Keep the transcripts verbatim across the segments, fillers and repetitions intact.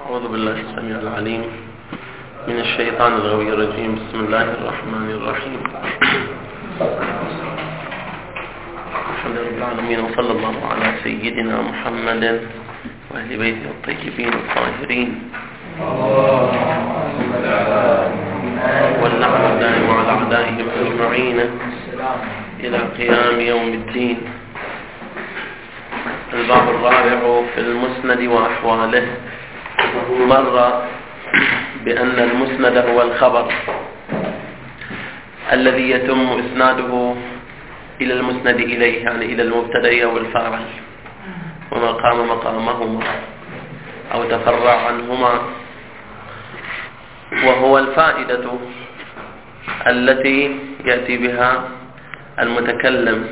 أعوذ بالله السميع العليم من الشيطان الغوي الرجيم. بسم الله الرحمن الرحيم. الحمد لله رب العالمين، وصلى الله على سيدنا محمد وأهل بيته الطيبين الطاهرين واللعنة الدائمة على أعدائهم أجمعين إلى قيام يوم الدين. الباب الرابع في المسند وأحواله. مر بأن المسند هو الخبر الذي يتم إسناده إلى المسند إليه، يعني إلى المبتدأ أو الفاعل وما قام مقامهما أو تفرع عنهما، وهو الفائدة التي يأتي بها المتكلم.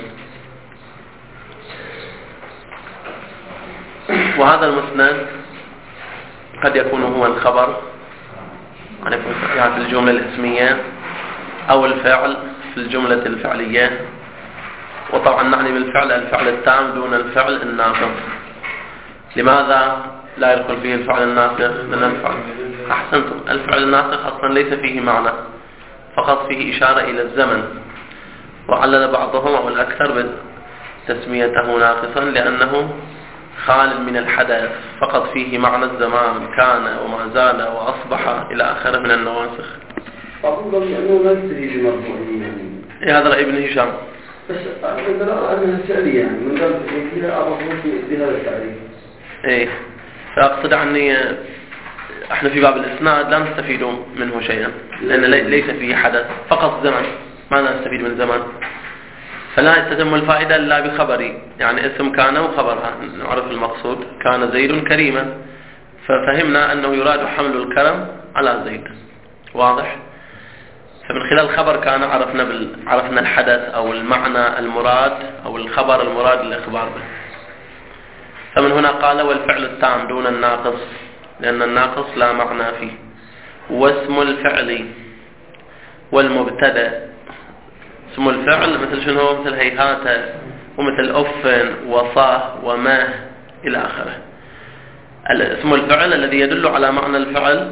وهذا المسند قد يكون هو الخبر، يعني في الجملة الاسمية، أو الفعل في الجملة الفعلية. وطبعا نعني بالفعل الفعل التام دون الفعل الناقص. لماذا لا يدخل فيه الفعل الناسخ؟ من الفعل أحسنتم، الفعل الناسخ أصلا ليس فيه معنى، فقط فيه إشارة إلى الزمن. وعلل بعضهم أو الأكثر بتسميته ناقصا لأنه خال من الحدث، فقط فيه معنى الزمان، كان وما زال وأصبح إلى آخره من النواسخ. أفضل أنه لا يستفيد مرفوعين يعني. هذا رأي ابن هشام. بس أنا أنها سألية يعني من قبل كذا أعرف بهذا التعريف. إيه، فأقصد عني احنا في باب الإسناد لا نستفيد منه شيئا، لأن ليس فيه حدث، فقط زمن، ما نستفيد من زمن. فلا تتم الفائدة إلا بخبري، يعني اسم كان وخبرها، نعرف المقصود. كان زيد كريما، ففهمنا أنه يراد حمل الكرم على زيد، واضح؟ فمن خلال خبر كان عرفنا بال... عرفنا الحدث أو المعنى المراد أو الخبر المراد للإخبار به. فمن هنا قال والفعل التام دون الناقص، لأن الناقص لا معنى فيه. واسم الفعل والمبتدأ. اسم الفعل مثل شنو؟ مثل هيهات ومثل أف وصاه وما إلى آخره. اسم الفعل الذي يدل على معنى الفعل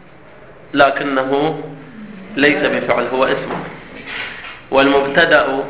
لكنه ليس بفعل، هو اسمه. والمبتدأ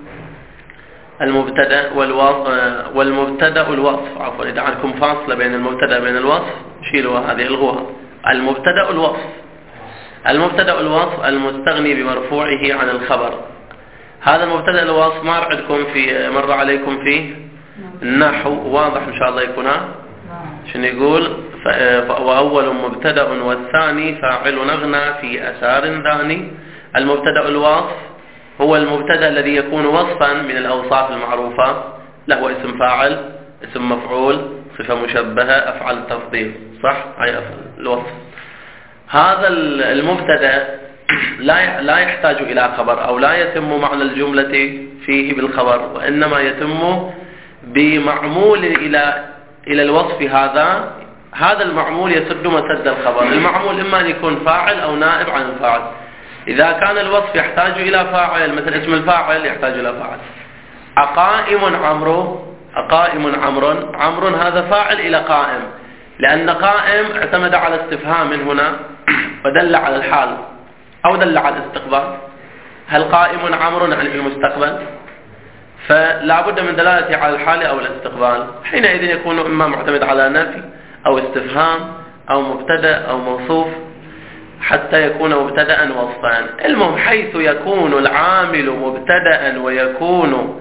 المبتدأ والوصف والمبتدأ الوصف عفوا إذا عندكم فاصلة بين المبتدأ وبين الوصف شيلوا هذه الغوها. المبتدأ الوصف المبتدأ الوصف المستغني بمرفوعه عن الخبر. هذا المبتدأ الوصف ما عندكم في مر عليكم فيه النحو، واضح إن شاء الله يكونها. شنو يقول؟ وأول مبتدأ والثاني فاعل نغنى في أسار ذاني. المبتدأ الوصف هو المبتدأ الذي يكون وصفا من الأوصاف المعروفة، له اسم فاعل، اسم مفعول، صفة مشبهة، أفعال تفضيل، صح؟ هاي الوصف. هذا المبتدأ لا لا يحتاج إلى خبر، أو لا يتم معنى الجملة فيه بالخبر، وإنما يتم بمعمول إلى إلى الوصف. هذا هذا المعمول يسد مسد الخبر. المعمول إما أن يكون فاعل أو نائب عن الفاعل. إذا كان الوصف يحتاج إلى فاعل، مثل اسم الفاعل يحتاج إلى فاعل. أقائم عمرو، أقائم عمرو، عمرو هذا فاعل إلى قائم، لأن قائم اعتمد على استفهام من هنا ودل على الحال أو دل على الاستقبال. هل قائم عمرو يعني في المستقبل؟ فلا بد من دلالته على الحال أو الاستقبال. حينئذ يكون إما معتمد على نفي أو استفهام أو مبتدأ أو موصوف، حتى يكون مبتدأ وصفا. المهم حيث يكون العامل مبتدأ ويكون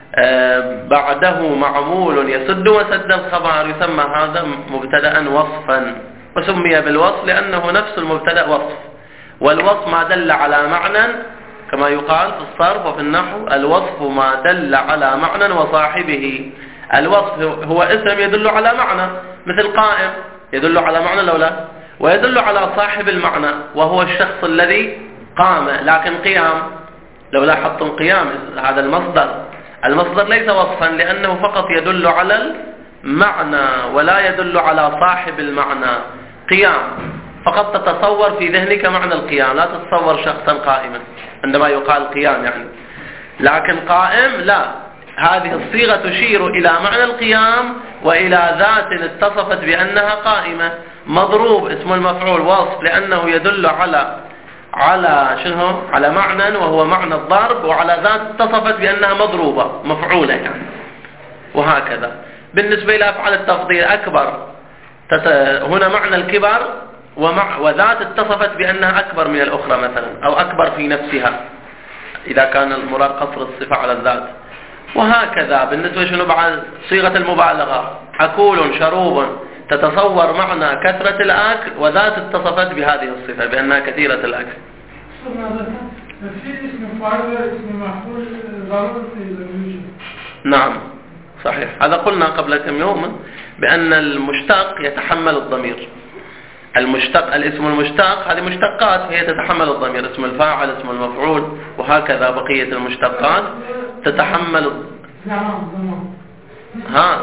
بعده معمول يسد وسد الخبر يسمى هذا مبتدأ وصفا. وسمي بالوصف لأنه نفس المبتدأ وصف، والوصف ما دل على معنى، كما يقال في الصرف وفي النحو الوصف ما دل على معنى وصاحبه. الوصف هو اسم يدل على معنى، مثل قائم يدل على معنى لولا، ويدل على صاحب المعنى وهو الشخص الذي قام. لكن قيام لو لاحظتم قيام هذا المصدر، المصدر ليس وصفا لأنه فقط يدل على المعنى ولا يدل على صاحب المعنى. قيام فقط تتصور في ذهنك معنى القيام، لا تتصور شخصا قائما عندما يقال قيام يعني. لكن قائم لا، هذه الصيغة تشير إلى معنى القيام وإلى ذات اتصفت بأنها قائمة. مضروب اسم المفعول وصف لأنه يدل على على شنو على معنى وهو معنى الضرب، وعلى ذات اتصفت بأنها مضروبة مفعولة يعني. وهكذا بالنسبة إلى أفعال التفضيل أكبر تت... هنا معنى الكبر ومع... وذات اتصفت بأنها أكبر من الأخرى مثلا، أو أكبر في نفسها إذا كان المراد قصر الصفة على الذات. وهكذا بالنسبة شنو بعد صيغة المبالغة، أكول شروب تتصور معنى كثرة الأكل وذات اتصفت بهذه الصفة بأنها كثيرة الأكل. في اسم فاعل اسم مفعول ضروري في نعم صحيح، هذا قلنا قبل كم يوم بأن المشتق يتحمل الضمير. المشتق الاسم المشتق هذه مشتقات هي تتحمل الضمير، اسم الفاعل اسم المفعول وهكذا بقية المشتقات تتحمل. نعم ها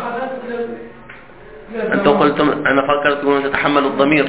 أنتم قلتم، أنا فكرت تقولون تتحمل الضمير.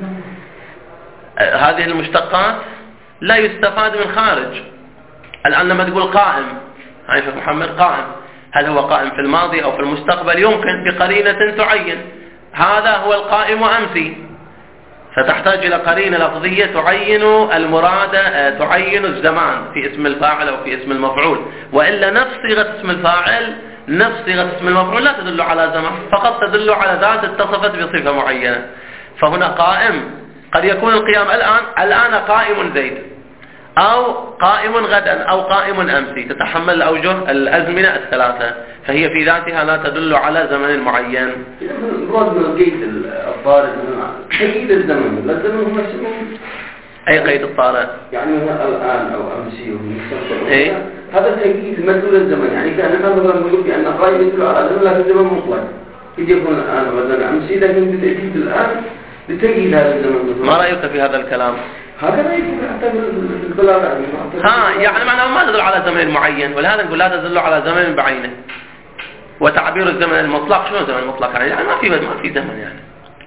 هذه المشتقات لا يستفاد من خارج. الآن لما تقول قائم، هاي شيخ محمد قائم، هل هو قائم في الماضي أو في المستقبل؟ يمكن بقرينة تعين هذا هو القائم أمسي، فتحتاج إلى قرينة لفظية تعين المراد، تعين الزمان في اسم الفاعل أو في اسم المفعول. وإلا نفس صيغة اسم الفاعل نفس صيغة اسم المفعول لا تدل على زمان، فقط تدل على ذات اتصفت بصفة معينة. فهنا قائم قد يكون القيام الآن، الآن قائم زيد، أو قائم غدا، أو قائم أمسي، تتحمل الأوجه الأزمنة الثلاثة، فهي في ذاتها لا تدل على زمن معين. المراد من قيد الطارئ قيد الزمن، لا الزمن هو اسمه. أي قيد الطارئ؟ يعني الآن أو أمسي ومستقبل. إيه؟ هذا تقييد مدلول الزمن، يعني كان مثلا نقول بأن قائم يدل على زمن لا زمن مطلق، قد يكون الآن غدا أمسي، لكن بتأكيد الآن بتقييد هذا الزمن. ما رأيك في هذا الكلام؟ هذا يكون حتى بالبلاغة. ها يعني معناه ما تدل على زمن معين، ولهذا نقول لا تدل على زمن بعينه. وتعبير الزمن المطلق شنو زمن مطلق يعني؟ يعني ما في ما في زمن يعني.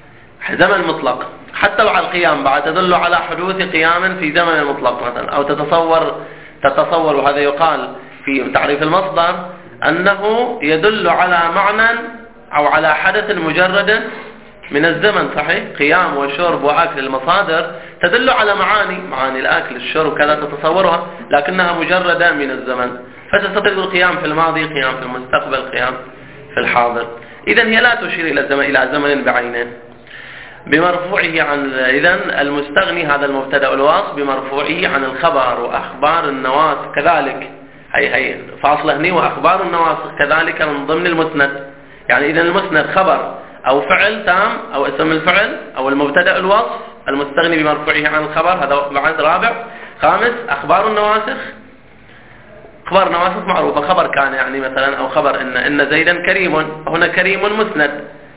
زمن مطلق حتى بعد القيام بعد تدل على حدوث قيام في زمن مطلق مثلا، أو تتصور تتصور وهذا يقال في تعريف المصدر أنه يدل على معنى أو على حدث مجرد من الزمن. صحيح، قيام وشرب وأكل المصادر تدل على معاني، معاني الأكل الشرب كذا تتصورها، لكنها مجردة من الزمن، فتستطيع القيام في الماضي، قيام في المستقبل، قيام في الحاضر. إذن هي لا تشير إلى زمن إلى زمن بعينه. بمرفوعه عن إذن المستغني هذا المبتدأ الوصف بمرفوعه عن الخبر وأخبار النواسخ كذلك، هي هي فاصلة هني وأخبار النواسخ كذلك من ضمن المسند. يعني إذن المسند خبر أو فعل تام أو اسم الفعل أو المبتدأ الوصف المستغني بمرفوعه عن الخبر، هذا بعد رابع. خامس أخبار النواسخ، خبر النواسخ معروفة، خبر كان يعني مثلا، أو خبر إن إن زيدا كريم، هنا كريم مسند،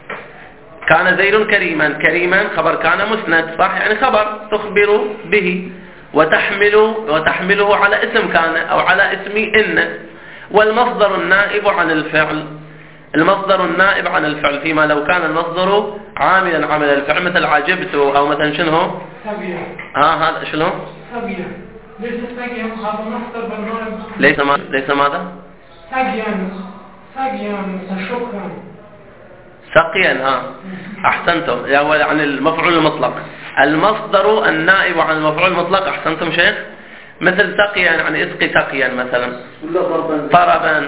كان زيد كريما، كريما خبر كان مسند صح، يعني خبر تخبر به وتحمل وتحمله على اسم كان أو على اسم إن. والمصدر النائب عن الفعل، المصدر النائب عن الفعل فيما لو كان المصدر عاملا عمل الفعل، مثل عجبت أو مثلا شنو سبيا. ها هذا شنو سبيا ليس سبيا، هذا مصدر بالنائب. ليس ما ليس ماذا سبيا سبيا شكرا سقيا. ها أحسنتم، هو عن المفعول المطلق، المصدر النائب عن المفعول المطلق. أحسنتم شيخ، مثل سقيا عن اسقي سقيا مثلا، طربا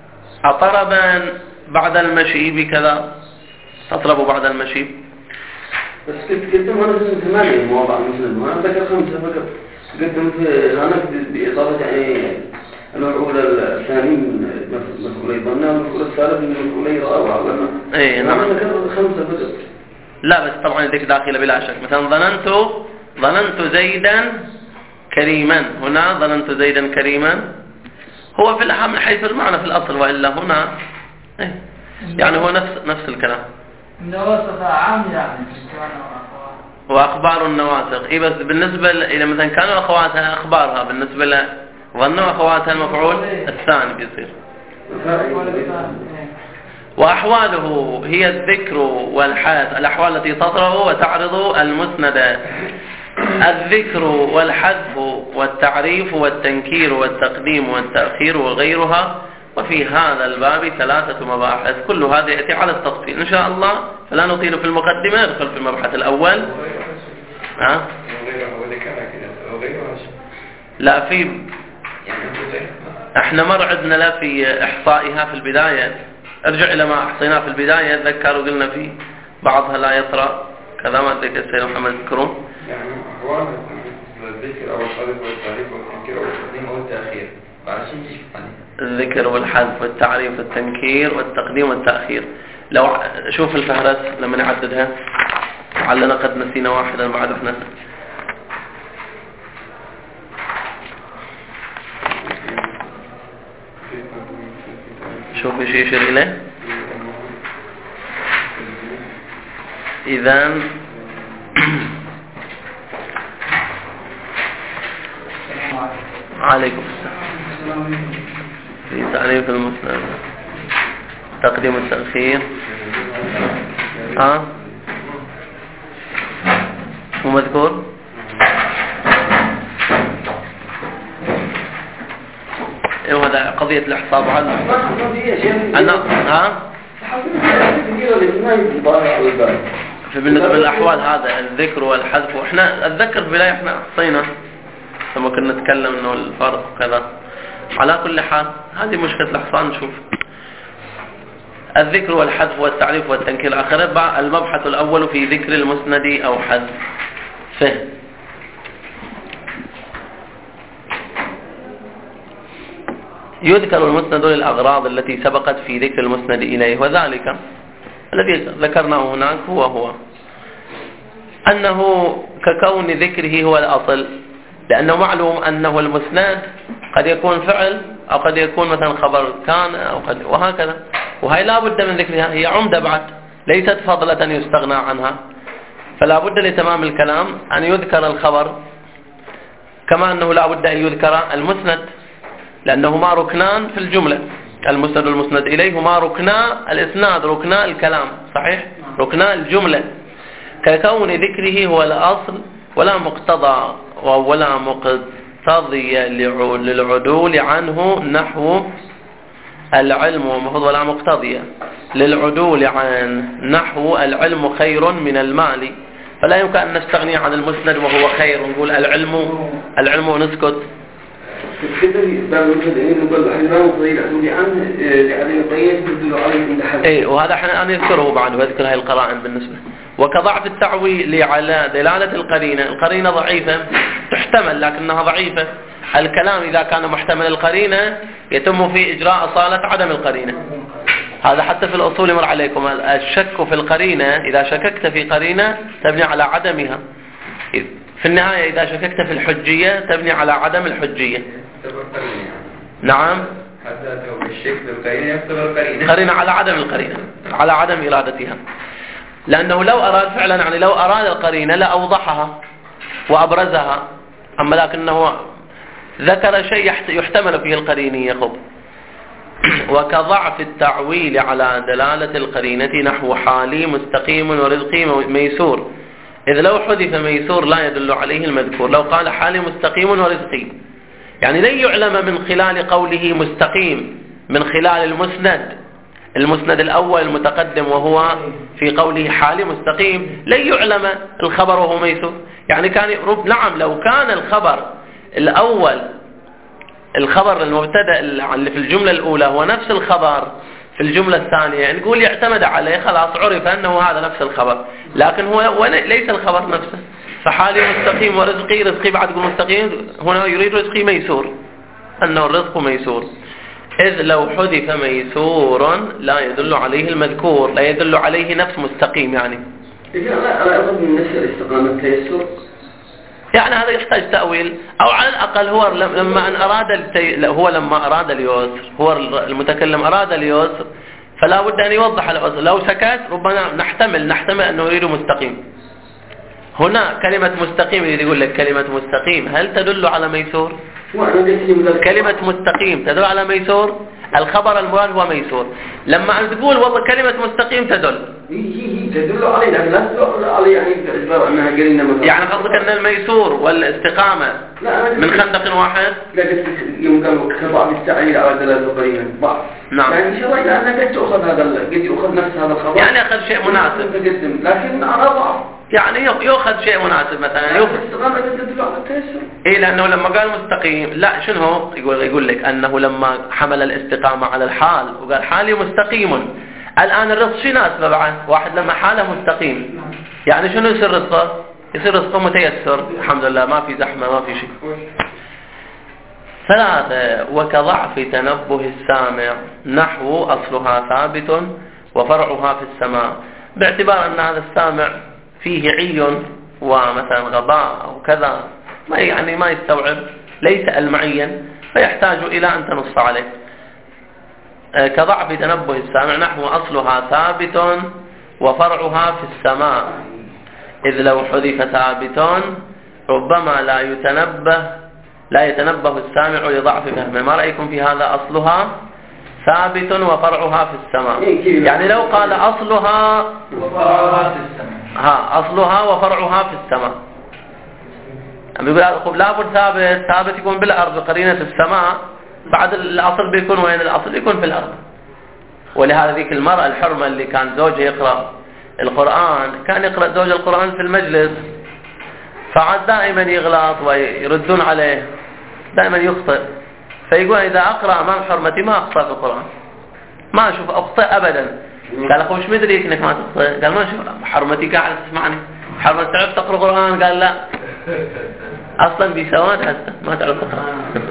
أطربا بعد المشي بكذا، تطلب بعد المشي. بس كنت قدم أنا ثمانية مواضع مسلم، وأنا ذكر خمسة فقط. قدمت أنا بإضافة يعني المفعول الثاني من مفعولي ظن، المفعول الثالث من مفعولي رأى. إيه نعم. أنا ذكر خمسة فقط. لا بس طبعا ذيك داخلة بلا شك. مثلا ظننت ظننت زيدا كريما، هنا ظننت زيدا كريما هو في الأهم من حيث المعنى في الأصل، وإلا هنا إيه؟ يعني هو نفس نفس الكلام. النواسخ عام يعني وأخبار النواسخ إيه، بس بالنسبة إلى مثلا كانوا أخواتها أخبارها، بالنسبة ل ظنوا أخواتها المفعول الثاني بيصير. وأحواله هي الذكر والحث، الأحوال التي تطرأ وتعرض المسند، الذكر والحذف والتعريف والتنكير والتقديم والتأخير وغيرها. وفي هذا الباب ثلاثة مباحث كل هذا يأتي على التفصيل إن شاء الله، فلا نطيل في المقدمة، ندخل في المبحث الأول. ها؟ لا في احنا مر عندنا لا في إحصائها في البداية، ارجع إلى ما أحصيناه في البداية، ذكر وقلنا فيه بعضها لا يطرأ كذا، ما أدري السيد محمد تذكرون يعني أحوال الذكر أو الحذف والتعريف والتنكير أو التقديم أو التأخير بعدين تشوف الذكر والحذف والتعريف والتنكير والتقديم والتأخير. لو شوف الفهرس لما نعددها علنا قد نسينا واحدا بعد احنا شوف ايش يشير اليه. اذا عليكم السلام. في تعريف المسند تقديم التأخير ها مو مذكور. ايوه هذا قضية الإحصاء بعد أنا ها فبالنسبة للأحوال هذا الذكر والحذف، وإحنا الذكر في البداية إحنا أحصينا ثم كنا نتكلم إنه الفرق وكذا. على كل حال هذه مشكلة الإحصاء. نشوف الذكر والحذف والتعريف والتنكير آخره. المبحث الأول في ذكر المسند أو حذفه. يذكر المسند للأغراض التي سبقت في ذكر المسند إليه، وذلك الذي ذكرناه هناك هو هو أنه ككون ذكره هو الأصل، لأنه معلوم أنه المسند قد يكون فعل أو قد يكون مثلا خبر كان أو قد وهكذا، وهي لا بد من ذكرها، هي عمدة بعد ليست فضلة يستغنى عنها، فلا بد لتمام الكلام أن يذكر الخبر، كما أنه لا بد أن يذكر المسند لأنهما ركنان في الجملة. المسند والمسند إليه هما ركنا الإسناد، ركنا الكلام، صحيح، ركنا الجملة. ككون ذكره هو الأصل ولا مقتضى ولا مقتضي للعدول عنه، نحو العلم ومفضل ولا مقتضي للعدول عن نحو العلم خير من المال. فلا يمكن أن نستغني عن المسند وهو خير ونقول العلم العلم ونسكت. اي وهذا احنا نذكره بعد وذكر هاي القرائن بالنسبة. وكضعف التعويل على دلالة القرينة، القرينة ضعيفة تحتمل لكنها ضعيفة. الكلام إذا كان محتمل القرينة يتم في إجراء أصالة عدم القرينة. هذا حتى في الأصول يمر عليكم، الشك في القرينة إذا شككت في قرينة تبني على عدمها، في النهاية إذا شككت في الحجية تبني على عدم الحجية. نعم حتى لو الشك بالقرينة يعتبر قرينة قرينة على عدم القرينة، على عدم إرادتها، لأنه لو أراد فعلا يعني لو أراد القرينة لأوضحها وأبرزها، أما لكنه ذكر شيء يحتمل فيه القرينية. خب وكضعف التعويل على دلالة القرينة نحو حالي مستقيم ورزقي ميسور، إذ لو حذف ميسور لا يدل عليه المذكور. لو قال حالي مستقيم ورزقي يعني لن يعلم من خلال قوله مستقيم من خلال المسند المسند الأول المتقدم وهو في قوله حالي مستقيم لن يعلم الخبر وهو ميسور. يعني كان رب نعم لو كان الخبر الأول الخبر المبتدأ اللي في الجملة الأولى هو نفس الخبر في الجملة الثانية نقول يعتمد عليه خلاص عرف أنه هذا نفس الخبر، لكن هو ليس الخبر نفسه. فحالي مستقيم ورزقي رزقي بعد يقول مستقيم، هنا يريد رزقي ميسور، أنه الرزق ميسور، إذ لو حذف ميسورا لا يدل عليه المذكور، لا يدل عليه نفس مستقيم. يعني إذا أنا أظن من نفس الاستقامة تيسر، يعني هذا يحتاج تأويل، أو على الأقل هو لما أن أراد التي... هو لما أراد اليسر، هو المتكلم أراد اليسر فلا بد أن يوضح العسر. لو سكت ربما نحتمل نحتمل أنه يريد مستقيم. هنا كلمة مستقيم اللي يقول لك كلمة مستقيم هل تدل على ميسور؟ كلمة مستقيم تدل على ميسور، الخبر المراد هو ميسور. لما أن تقول والله كلمة مستقيم تدل هي تدل عليه لكن لا تدل عليه يعني باعتبار أنها قرينة مثلا. يعني قصدك أن الميسور والاستقامة من خندق واحد؟ لا قلت يوم قالوا كضعف التعليل على دلالة قرينة ضعف. نعم. يعني إن شاء الله أنها قد تأخذ هذا قد يأخذ نفس هذا الخبر. يعني أخذ شيء مناسب. تقدم لكن أنا ضعف. يعني يأخذ شيء مناسب مثلا يأخذ. الاستقامة تدل على التيسر. إيه لأنه لما قال مستقيم لا شنو هو يقول يقول لك أنه لما حمل الاستقامة على الحال وقال حالي مستقيم. الآن الرزق شو ناسبه بعد؟ واحد لما حاله مستقيم يعني شنو يصير رزقه؟ يصير رزقه متيسر الحمد لله ما في زحمة ما في شيء. ثلاثة وكضعف تنبه السامع نحو أصلها ثابت وفرعها في السماء، باعتبار أن هذا السامع فيه عي ومثلا غباء أو كذا ما يعني ما يستوعب ليس المعين فيحتاج إلى أن تنص عليه. كضعف تنبه السامع نحو أصلها ثابت وفرعها في السماء، إذ لو حذف ثابت ربما لا يتنبه لا يتنبه السامع لضعف فهمه. ما رأيكم في هذا؟ أصلها ثابت وفرعها في السماء، يعني لو قال أصلها وفرعها في السماء ها أصلها وفرعها في السماء بيقول لابد ثابت ثابت يكون بالأرض قرينة السماء، بعد الأصل بيكون وين؟ الأصل يكون في الأرض. ولهذا ذيك المرأة الحرمة اللي كان زوجها يقرأ القرآن كان يقرأ زوج القرآن في المجلس فعاد دائما يغلط ويردون عليه دائما يخطئ، فيقول إذا أقرأ أمام حرمتي ما أخطأ في القرآن ما أشوف أخطئ أبدا. قال أخوش مدري إنك ما تخطئ؟ قال ما أشوف حرمتي قاعد تسمعني حرمتي تعرف تقرأ القرآن؟ قال لا أصلا بيسوات حتى ما تعرف تقرأ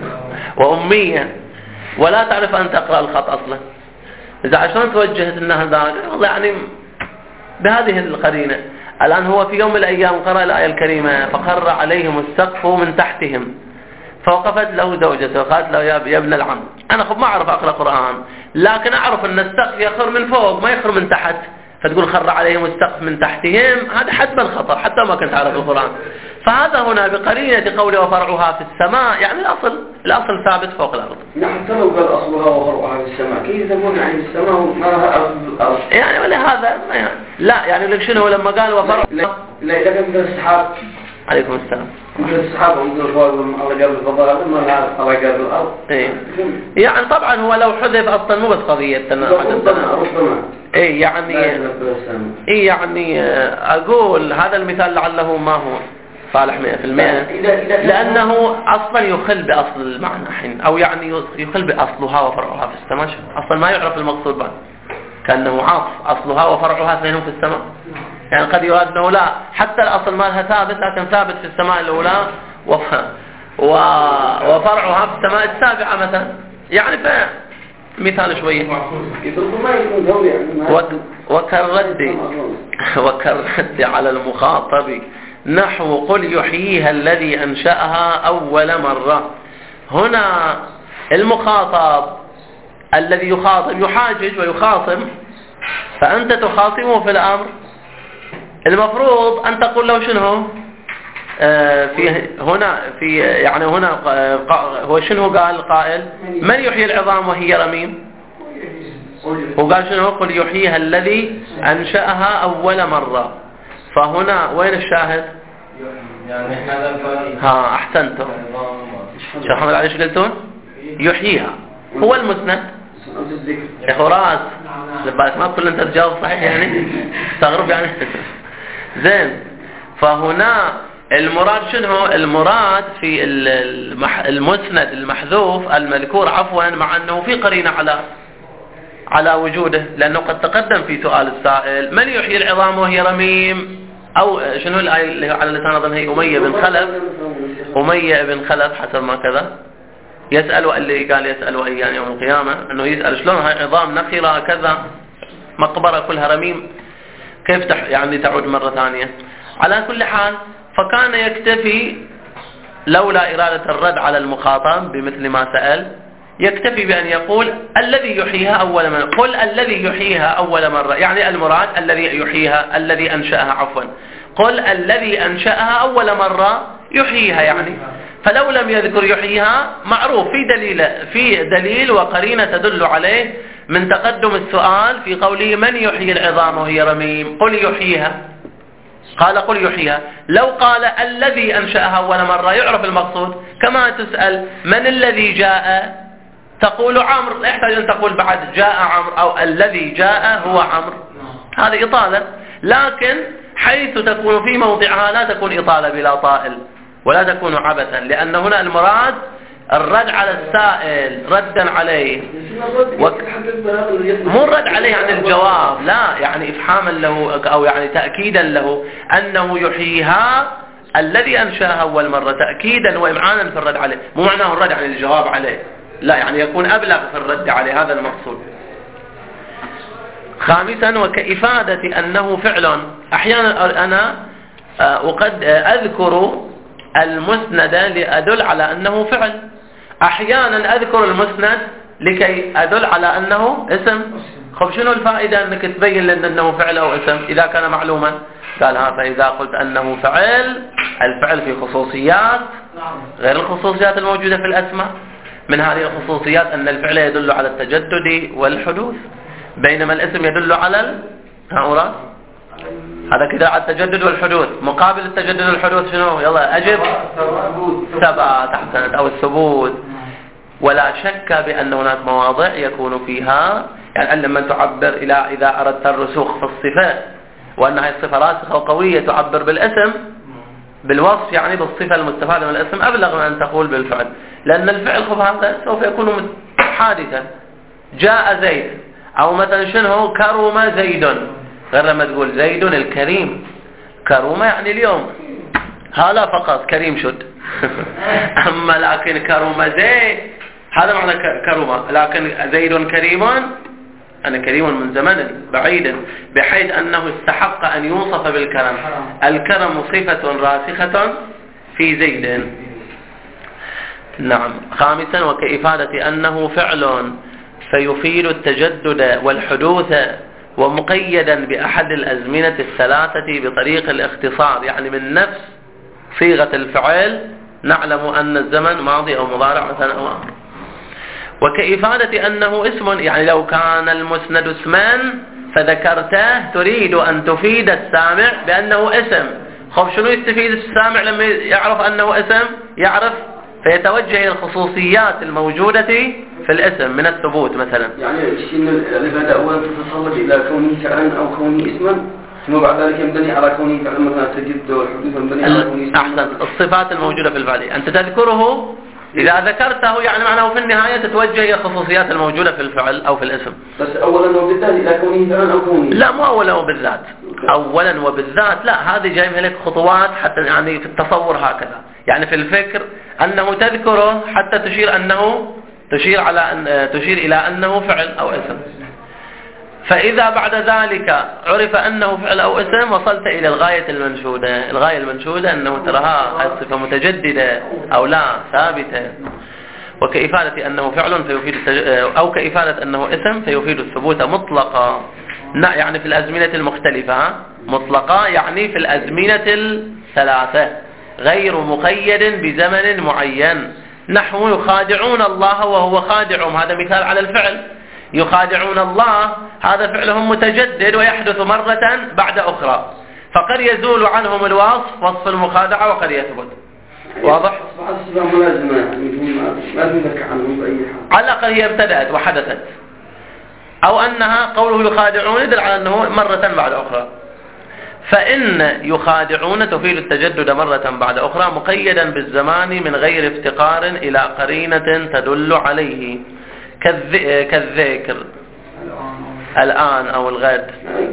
وأمية ولا تعرف أن تقرأ الخط أصلا. إذا عشان توجهت أنها ذاك والله يعني بهذه القرينة. الآن هو في يوم من الأيام قرأ الآية الكريمة فقر عليهم السقف من تحتهم فوقفت له زوجته وقالت له يا ابن العم أنا خب ما أعرف أقرأ قرآن لكن أعرف أن السقف يخر من فوق ما يخر من تحت، فتقول خر عليهم السقف من تحتهم هذا حتما خطأ حتى ما كنت أعرف القرآن. فهذا هنا بقرينة قوله وفرعها في السماء يعني الأصل الأصل ثابت فوق الأرض. نعم حتى لو قال أصلها وفرعها في السماء كيف تكون يعني السماء ما لها أرض الأرض يعني ولهذا يعني لا يعني لك شنو لما قال وفرعها لا لا إذا كان مثل السحاب عليكم السلام مثل السحاب ومثل الفوق الله قبل الفضاء ما لها الله قبل الأرض إيه. يعني طبعا هو لو حذف أصلا مو بس قضية ربما إيه يعني إيه يعني أقول هذا المثال لعله ما هو صالح مئة في المئة لأنه أصلا يخل بأصل المعنى حين أو يعني يخل بأصلها وفرعها في السماء أصلا ما يعرف المقصود بعد كأنه عاطف أصلها وفرعها اثنين في السماء. يعني قد يراد أنه لا حتى الأصل مالها ثابت لكن ثابت في السماء الأولى وف... و... وفرعها في السماء السابعة مثلا يعني فمثال شوية وك... وكالرد وكالرد على المخاطب نحو قل يحييها الذي أنشأها أول مرة. هنا المخاطب الذي يخاطب يحاجج ويخاصم فأنت تخاصمه في الأمر المفروض أن تقول له شنو آه في هنا في يعني هنا هو شنو قال القائل من يحيي العظام وهي رميم وقال شنو قل يحييها الذي أنشأها أول مرة. فهنا وين الشاهد يعني هذا ها أحسنتم شيخ محمد علي شو قلتون يحييها هو المسند يا خراس لبالك ما كل انت تجاوب صحيح يعني استغرب يعني زين. فهنا المراد شنو المراد في المسند المحذوف المذكور عفوا مع انه في قرينه على على وجوده لانه قد تقدم في سؤال السائل من يحيي العظام وهي رميم او شنو الايه اللي على لسان اظن هي اميه بن خلف اميه بن خلف حسب ما كذا يسأل اللي قال يسأل أيان يوم القيامة أنه يسأل شلون هاي عظام نخرة كذا مقبرة كلها رميم كيف تح يعني تعود مرة ثانية. على كل حال فكان يكتفي لولا إرادة الرد على المخاطب بمثل ما سأل يكتفي بأن يقول الذي يحييها أول مرة قل الذي يحييها أول مرة يعني المراد الذي يحييها الذي أنشأها عفوا قل الذي أنشأها أول مرة يحييها يعني فلو لم يذكر يحييها معروف في دليل في دليل وقرينة تدل عليه من تقدم السؤال في قوله من يحيي العظام وهي رميم قل يحييها، قال قل يحييها. لو قال الذي أنشأها أول مرة يعرف المقصود. كما تسأل من الذي جاء تقول عمرو، لا يحتاج أن تقول بعد جاء عمرو أو الذي جاء هو عمرو، هذه إطالة. لكن حيث تكون في موضعها لا تكون إطالة بلا طائل ولا تكون عبثا، لأن هنا المراد الرد على السائل ردا عليه، و... مو الرد عليه عن الجواب، لا، يعني إفحاما له أو يعني تأكيدا له أنه يحييها الذي أنشأها أول مرة، تأكيدا وإمعانا في الرد عليه، مو معناه الرد عن الجواب عليه، لا، يعني يكون أبلغ في الرد عليه، هذا المقصود. خامسا وكإفادة أنه فعل. أحيانا أنا وقد أذكر المسند لأدل على أنه فعل، أحيانا أذكر المسند لكي أدل على أنه اسم. خب شنو الفائدة أنك تبين لنا أنه فعل أو اسم إذا كان معلوما؟ قال ها فإذا قلت أنه فعل، الفعل في خصوصيات غير الخصوصيات الموجودة في الأسماء. من هذه الخصوصيات أن الفعل يدل على التجدد والحدوث، بينما الاسم يدل على الهؤلاء. هذا كده على التجدد والحدوث. مقابل التجدد والحدوث شنو؟ يلا أجب. ثبات، أحسنت، أو الثبوت. ولا شك بأن هناك مواضع يكون فيها، يعني لما تعبر إلى إذا أردت الرسوخ في الصفات وأن هذه الصفة راسخة وقوية تعبر بالاسم بالوصف، يعني بالصفة المستفادة من الاسم، أبلغ من أن تقول بالفعل، لأن الفعل خب هذا سوف يكون حادثا. جاء زيد، أو مثلا شنو كرم زيد، غير لما تقول زيد الكريم. كرم يعني اليوم، هذا فقط كريم شد. أما لكن كرم زيد هذا معنى كرم، لكن زيد كريم أنا كريم من زمن بعيد، بحيث أنه استحق أن يوصف بالكرم. الكرم صفة راسخة في زيد. نعم. خامسا وكإفادة أنه فعل فيفيد التجدد والحدوث، ومقيدا بأحد الأزمنة الثلاثة بطريق الاختصار، يعني من نفس صيغة الفعل نعلم أن الزمن ماضي أو مضارع مثلا أو أمر. وكإفادة أنه اسم، يعني لو كان المسند اسما فذكرته تريد أن تفيد السامع بأنه اسم. خب شنو يستفيد السامع لما يعرف أنه اسم؟ يعرف فيتوجه إلى الخصوصيات الموجودة في الاسم من الثبوت مثلا. يعني الشيء العبادة أولا تتصرف إلى كونه فعلا أو كونه اسما، ثم بعد ذلك ينبني على كونه فعلا، مثلا التجدد والحدوث ينبني على كونه اسما. أحسن. الصفات الموجودة في الفعل أنت تذكره، إذا ذكرته يعني معناه في النهاية تتوجه إلى الخصوصيات الموجودة في الفعل أو في الاسم. بس أولا وبالذات إلى كونه فعلا أو كونه، لا مو أولا وبالذات، أولا وبالذات لا، هذه جايبها لك خطوات حتى يعني في التصور هكذا، يعني في الفكر أنه تذكره حتى تشير أنه تشير على أن تشير إلى أنه فعل أو اسم. فإذا بعد ذلك عرف أنه فعل أو اسم وصلت إلى الغاية المنشودة. الغاية المنشودة أنه تراها الصفة متجددة أو لا ثابتة. وكإفادة أنه فعل فيفيد التج... أو كإفادة أنه اسم فيفيد الثبوت مطلقا، يعني في الأزمنة المختلفة. مطلقا يعني في الأزمنة الثلاثة غير مقيد بزمن معين. نحو يخادعون الله وهو خادعهم، هذا مثال على الفعل. يخادعون الله هذا فعلهم متجدد ويحدث مرة بعد أخرى، فقد يزول عنهم الوصف وصف المخادعة وقد يثبت. واضح؟ على الأقل هي ابتدأت وحدثت، أو أنها قوله يخادعون يدل على أنه مرة بعد أخرى. فإن يخادعون تفيد التجدد مرة بعد أخرى مقيدا بالزمان من غير افتقار إلى قرينة تدل عليه، كالذكر الآن أو الغد.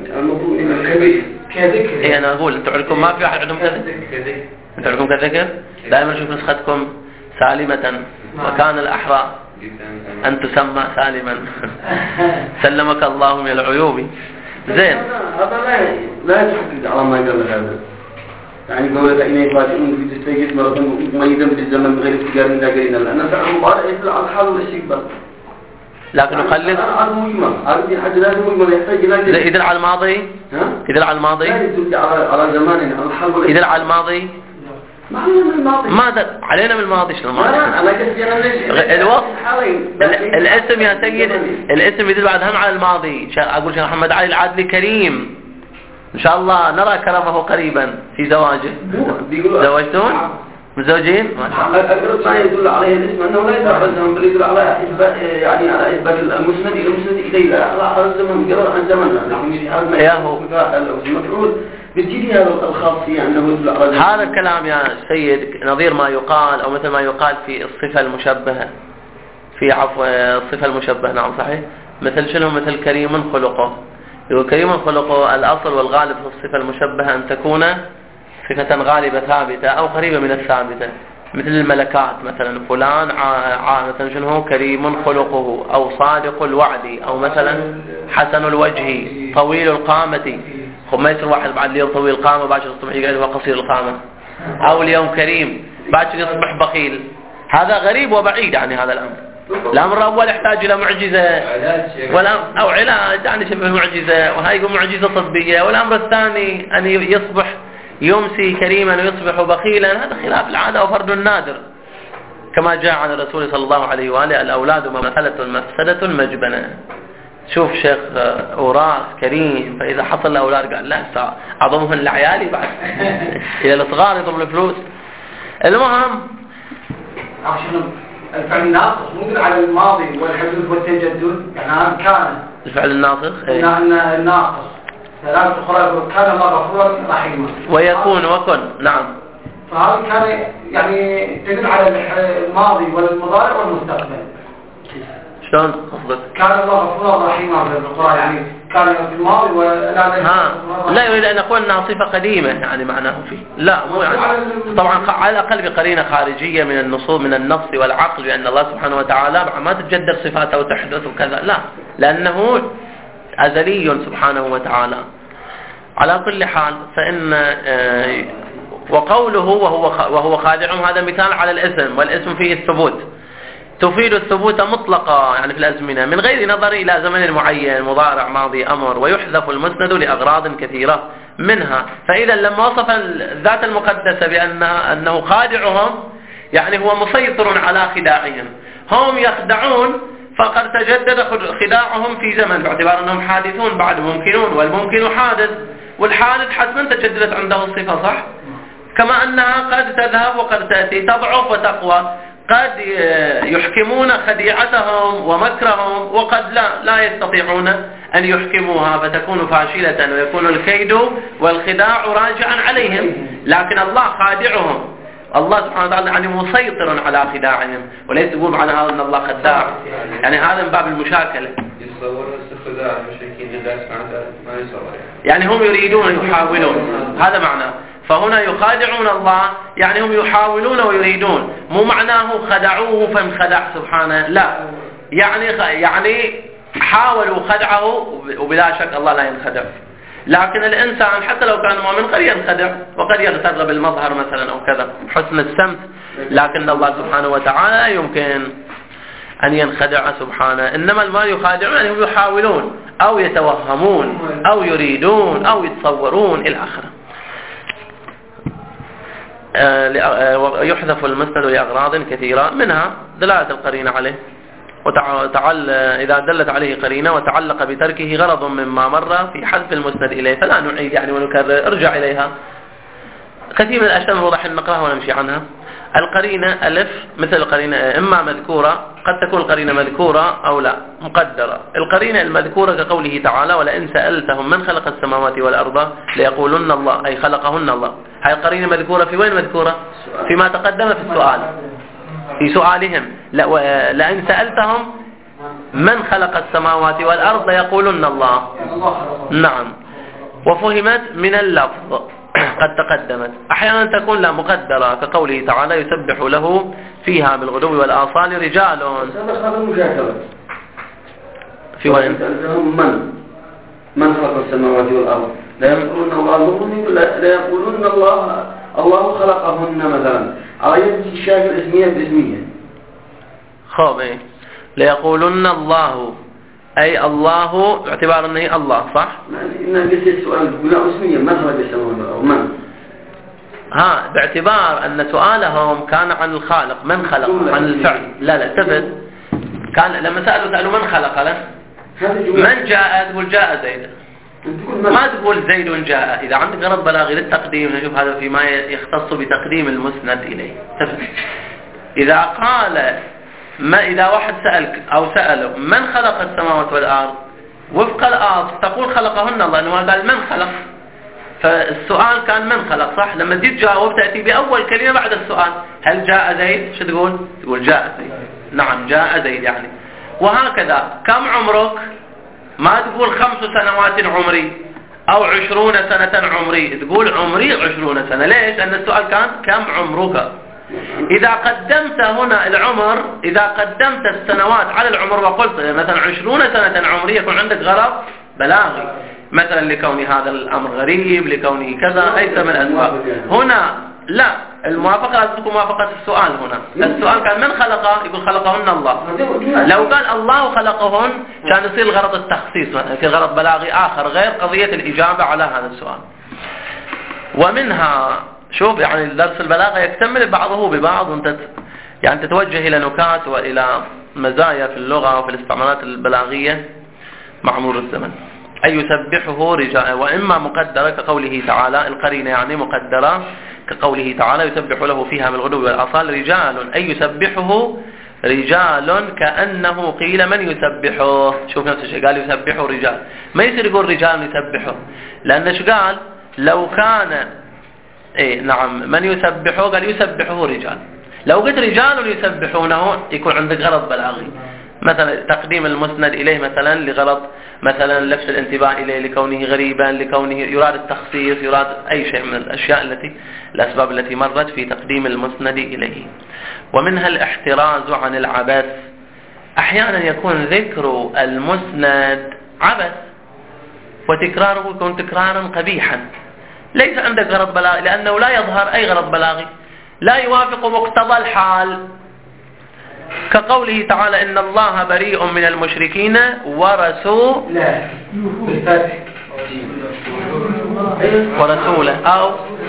إيه أنا أقول أنتوا عندكم ما في أحد عندهم كذكر؟ أنتوا عندكم كذكر؟ دائما نشوف نسختكم سالمة، وكان الأحرى أن تسمى سالما. سلمك الله من العيوب. زين. هذا لا لا يتحقق على ما قال هذا، يعني قولة إنه يفاجئون في تستيقظ مرة مميزا بالزمن بغير افتقار إلى قرينا، لأن فعل مضارع يدل على الحال والاستقبال. لكن نقلد هذا مجمل، هذه حاجة لازم مجمل يحتاج إلى يدل على الماضي. ها؟ يدل على الماضي. لا يدل على على زمان على الحال والاستقبال. يدل على الماضي. ما علينا من الماضي. ما دل علينا من الماضي شنو الماضي؟ أنا قلت أنا الوصف الاسم يا سيد، الاسم يدل بعد هم على الماضي. أقول شيخ محمد علي العادلي كريم، إن شاء الله نرى كرمه قريبا في زواجه. زوجتون؟ متزوجين؟ ما شاء الله. أقرب ما يدل عليه الاسم أنه لا يدل الزمن، بل يدل على إثبات يعني على إثبات المسند إلى المسند إليه، على الزمن قرر عن زمن. لكن هذا يا هو المفعول بتجي هذا الخاصية أنه يدل على الزمن. هذا الكلام يا سيد نظير ما يقال أو مثل ما يقال في الصفة المشبهة، في عفو الصفة المشبهة. نعم صحيح. مثل شنو؟ مثل كريم خلقه. يقول كريم خلقه الأصل والغالب في الصفة المشبهة أن تكون صفة غالبة ثابتة أو قريبة من الثابتة، مثل الملكات مثلا فلان ع... مثلا شنو كريم خلقه، أو صادق الوعد، أو مثلا حسن الوجه طويل القامة. خب ما يصير واحد بعد اليوم طويل القامة باكر الصبح يقعد هو قصير القامة، أو اليوم كريم باكر يصبح بخيل. هذا غريب وبعيد يعني هذا الأمر. الأمر الأول يحتاج إلى معجزة أو علاج يعني شبه معجزة، وهي معجزة طبية. والأمر الثاني أن يصبح يمسي كريما ويصبح بخيلا، هذا خلاف العادة وفرد نادر، كما جاء عن الرسول صلى الله عليه وآله الأولاد ممثلة مفسدة مجبنة. شوف شيخ أوراس كريم، فإذا حصل الأولاد قال لا أضمهن لعيالي بعد إلى الصغار يضم الفلوس. المهم الفعل الناقص ممكن على الماضي والحدوث والتجدد، يعني هذا كان الفعل الناقص الناقص ثلاث أخرى كان الله غفورا رحيما ويكون وكن. نعم. فهذا كان يعني تدل على الماضي والمضارع والمستقبل. شلون قصدك؟ كان الله غفورا رحيما في القرآن، يعني كان في الماضي ولا ها لا يريد أن نقول أنها صفة قديمة يعني معناه فيه، لا مو يعني. طبعا على الأقل بقرينة خارجية من النصوص من النص والعقل بأن الله سبحانه وتعالى ما تتجدد صفاته وتحدث وكذا، لا، لأنه أزلي سبحانه وتعالى. على كل حال فإن وقوله وهو وهو خادعهم هذا مثال على الاسم، والاسم فيه الثبوت، تفيد الثبوت مطلقا يعني في الأزمنة من غير نظر إلى زمن معين مضارع ماضي أمر، ويحذف المسند لأغراض كثيرة منها. فإذا لما وصف الذات المقدسة بأنها أنه خادعهم يعني هو مسيطر على خداعهم، هم يخدعون فقد تجدد خداعهم في زمن باعتبار أنهم حادثون بعد ممكنون، والممكن حادث، والحادث حتما تجددت عنده الصفة صح، كما أنها قد تذهب وقد تأتي، تضعف وتقوى، قد يحكمون خديعتهم ومكرهم وقد لا لا يستطيعون أن يحكموها فتكون فاشلة ويكون الكيد والخداع راجعا عليهم. لكن الله خادعهم، الله سبحانه وتعالى يعني مسيطر على خداعهم، وليس يقول معنى هذا أن الله خداع، يعني هذا من باب المشاكلة. يتصور استخداع المشركين لله سبحانه وتعالى ما يصور يعني هم يريدون يحاولون، هذا معناه. فهنا يخادعون الله يعني هم يحاولون ويريدون، مو معناه خدعوه فانخدع سبحانه، لا، يعني يعني حاولوا خدعه وبلا شك الله لا ينخدع. لكن الإنسان حتى لو كان مؤمن قد ينخدع وقد يغتر بالمظهر مثلا أو كذا حسن السمت، لكن الله سبحانه وتعالى يمكن أن ينخدع سبحانه. إنما ما يخادعون يعني هم يحاولون أو يتوهمون أو يريدون أو يتصورون إلى آخره. يحذف المسند لأغراض كثيرة منها دلالة القرينة عليه، وتعل إذا دلت عليه قرينة وتعلق بتركه غرض مما مر في حذف المسند إليه فلا نعيد يعني ونكرر، ارجع إليها. كثير من الأشياء نوضح نقراها ونمشي عنها. القرينة ألف مثل القرينة إما مذكورة، قد تكون القرينة مذكورة أو لا مقدرة. القرينة المذكورة كقوله تعالى ولئن سألتهم من خلق السماوات والأرض ليقولن الله، أي خلقهن الله. هاي القرينة مذكورة في وين مذكورة؟ فيما تقدم في السؤال، في سؤالهم لئن سألتهم من خلق السماوات والأرض ليقولن الله. نعم. وفهمت من اللفظ قد تقدمت. أحيانا تكون لا مقدرة كقوله تعالى يسبح له فيها بالغدو والآصال رجال. في وين؟ من من خلق السماوات والأرض لا يقولون الله، لا يقولون الله الله خلقهن مثلا على يد الشاكل الاسمية بالاسمية. خب ايه ليقولن الله أي الله باعتبار أنه الله صح؟ إن قلت السؤال بناء اسمية من خلق السماوات والأرض من ها باعتبار أن سؤالهم كان عن الخالق، من خلق، عن الفعل. لا لا التفت، كان لما سألوا سألوا من خلق له، من جاء، تقول جاء زيد، ما تقول زيد جاء. إذا عندك غرض بلاغي للتقديم نشوف هذا فيما يختص بتقديم المسند إليه. تفت. إذا قال ما إذا واحد سألك أو سأله من خلق السماوات والأرض، وفق الآصل تقول خلقهن الله، لأنه قال من خلق، فالسؤال كان من خلق صح. لما تجي تجاوب تأتي بأول كلمة بعد السؤال، هل جاء زيد؟ شو تقول؟ تقول جاء زيد. نعم جاء زيد يعني. وهكذا كم عمرك؟ ما تقول خمس سنوات عمري أو عشرون سنة عمري، تقول عمري عشرون سنة. ليش؟ لأن السؤال كان كم عمرك. إذا قدمت هنا العمر، إذا قدمت السنوات على العمر وقلت مثلا عشرون سنة عمري، يكون عندك غرض بلاغي، مثلا لكون هذا الأمر غريب، لكونه كذا، أي من الأسباب. هنا لا، الموافقة لازم تكون موافقة السؤال. هنا السؤال كان من خلقه، يقول خلقهن الله. لو قال الله خلقهن كان يصير غرض التخصيص، في غرض بلاغي آخر غير قضية الإجابة على هذا السؤال. ومنها شوف يعني درس البلاغة يكتمل بعضه ببعض، وانت يعني تتوجه إلى نكات وإلى مزايا في اللغة وفي الاستعمالات البلاغية مع مرور الزمن. أي يسبحه رجال، وإما مقدرة كقوله تعالى، القرينة يعني مقدرة كقوله تعالى يسبح له فيها بالغدو والآصال رجال، أي يسبحه رجال، كأنه قيل من يسبحه. شوف نفس الشيء، قال يسبحه رجال، ما يصير يقول رجال يسبحه، لأن ايش قال؟ لو كان إيه نعم من يسبحه، قال يسبحه رجال. لو قلت رجال يسبحونه يكون عندك غرض بلاغي، مثلا تقديم المسند إليه مثلا لغرض مثلا لفت الانتباه إليه، لكونه غريبا، لكونه يراد التخصيص، يراد أي شيء من الأشياء التي الأسباب التي مرت في تقديم المسند إليه. ومنها الاحتراز عن العبث. أحيانا يكون ذكر المسند عبث، وتكراره يكون تكرارا قبيحا، ليس عندك غرض بلاغي، لأنه لا يظهر أي غرض بلاغي، لا يوافق مقتضى الحال، كقوله تعالى إن الله بريء من المشركين ورسول لا ورسوله أو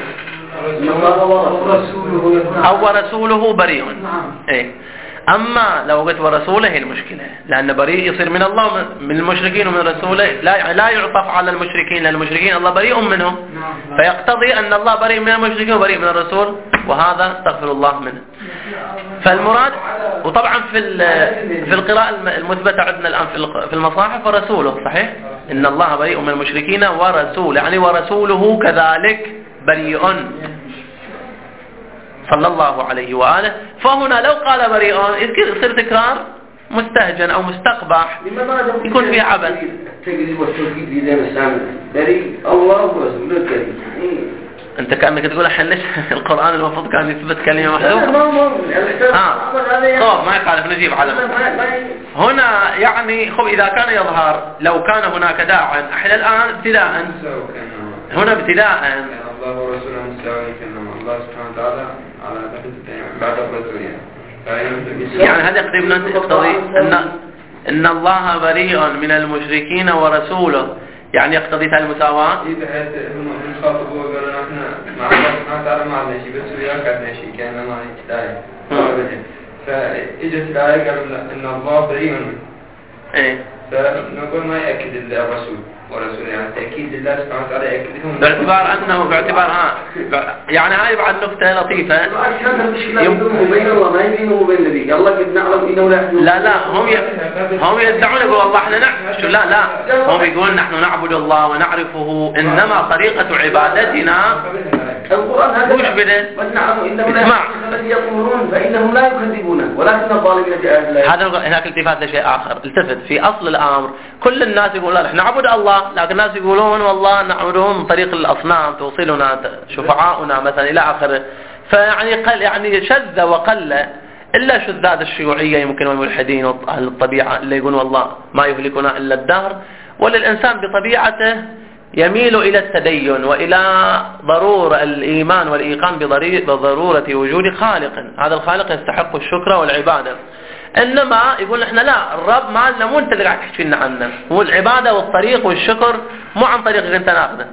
أو ورسوله بريء. إيه. أما لو قلت ورسوله هي المشكلة، لأن بريء يصير من الله من المشركين ومن رسوله، لا لا يعطف على المشركين، لأن المشركين الله بريء منهم، فيقتضي أن الله بريء من المشركين وبريء من الرسول، وهذا استغفر الله منه. فالمراد، وطبعا في في القراءة المثبتة عندنا الآن في المصاحف ورسوله صحيح، إن الله بريء من المشركين ورسوله، يعني ورسوله كذلك بريء صلى الله عليه وآله. فهنا لو قال بريء يصير تكرار مستهجن أو مستقبح، يكون فيه عبث. بريء الله ورسوله الكريم. أنت كأنك تقول الحين ليش القرآن المفروض كان يثبت كلمة محذوفة؟ ها طب ما يخالف نجيب على هنا. يعني خب إذا كان يظهر لو كان هناك داع، احنا الآن ابتداء هنا ابتداء الله ورسوله مستوى، كأنما الله سبحانه وتعالى على بعد الرسول يعني. يعني هذا يقتضي أن إن الله بريء من المشركين ورسوله، يعني يقتضي المساواة. بحيث هم يخاطبوا ويقولون احنا مع الله سبحانه وتعالى ما عندنا شيء، بس وياك عندنا شيء، كأن ما هيك الآية. فإجت الآية قالوا إن الله بريء منه. إيه. فنقول ما يأكد الرسول ورسول، يعني تأكيد الله سبحانه وتعالى يأكدهم باعتبار أنه باعتبار ها يعني هاي بعد نقطة لطيفة. يوم بين الله ما يبينه وبين النبي، الله قد نعلم إنه لا لا لا هم ي... هم يدعون يقول الله احنا نعبد، لا لا هم يقول نحن نعبد الله ونعرفه، إنما طريقة عبادتنا القرآن هذا وش بده؟ ونعلم إنه لا الذي يطمرون فإنهم لا يكذبون ولكن الظالمين جاء الله. هذا هناك التفات لشيء آخر. التفت في أصل الأمر كل الناس يقول لا نحن نعبد الله، لكن الناس يقولون والله نعبدهم من طريق الأصنام توصلنا شفعاؤنا مثلا إلى آخره. فيعني قل يعني شذ وقل إلا شذاذ الشيوعية يمكن والملحدين وأهل الطبيعة اللي يقولون والله ما يهلكنا إلا الدهر. وللإنسان بطبيعته يميل إلى التدين وإلى ضرورة الإيمان والإيقان بضرورة وجود خالق، هذا الخالق يستحق الشكر والعبادة. إنما يقول إحنا لا، الرب مالنا مو أنت اللي قاعد تحكي لنا عنه، هو العبادة والطريق والشكر مو عن طريق أنت ناخذه.